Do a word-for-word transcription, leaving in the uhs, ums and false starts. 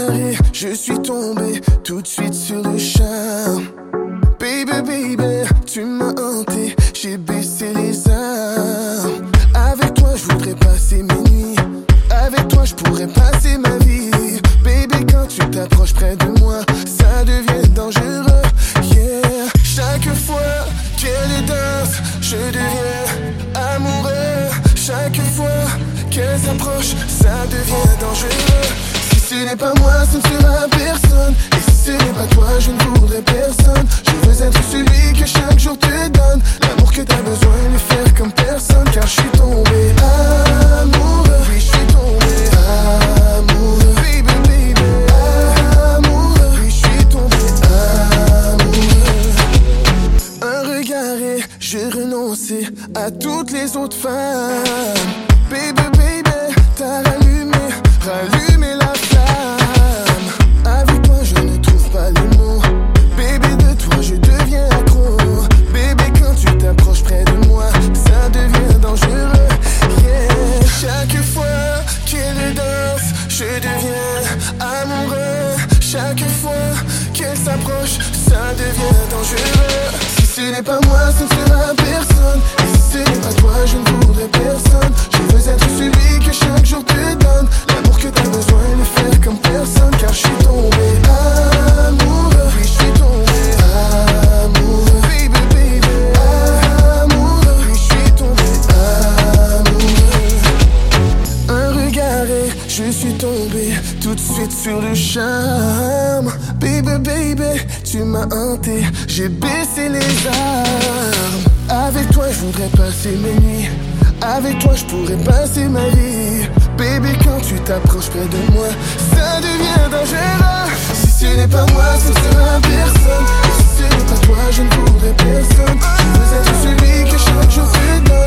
regard et je suis tombé tout de suite sur le charme. Baby, baby, tu m'as hanté, j'ai baissé les armes. Avec toi, je voudrais passer mes nuits. Avec toi, je pourrais passer ma vie. Baby, quand tu t'approches près de moi, ça devient dangereux. Yeah, chaque fois qu'elle danse, je deviens amoureux. Chaque fois qu'elle s'approche, ça devient dangereux. Si ce n'est pas moi, ce ne sera personne. Et si ce n'est pas toi, je ne voudrais personne. Je veux être celui que chaque jour te donne. L'amour que t'as besoin, le faire comme personne. Car je suis tombé amoureux. Oui, je suis tombé amoureux. Baby, baby, amoureux. Oui, je suis tombé amoureux. Un regard et je renonçais à toutes les autres femmes. Baby, baby, t'as rallumé, rallumé la flamme. Avec toi, je ne trouve pas les mots. Baby, de toi, je deviens accro. Baby, quand tu t'approches près de moi, ça devient dangereux. Yeah, chaque fois qu'elle danse, je deviens amoureux. Chaque fois qu'elle s'approche, ça devient dangereux. Si ce n'est pas moi, ce ne sera personne. Et si ce n'est pas toi, je ne voudrais personne. Je veux être celui que chaque jour te donne. L'amour que t'as besoin, le faire comme personne. Car je suis tombé amoureux. Oui, je suis tombé amoureux. Baby, baby, amoureux. Oui, je suis tombé amoureux. Un regard et je suis tombé tout de suite sur le charme. Baby, baby, tu m'as hanté, j'ai baissé les armes. Avec toi, je voudrais passer mes nuits. Avec toi, je pourrais passer ma vie. Baby, quand tu t'approches près de moi, ça devient dangereux. Si ce n'est pas moi, ce sera personne. Et si ce n'est pas toi, je ne voudrais personne. Je veux être celui que chaque jour te donne.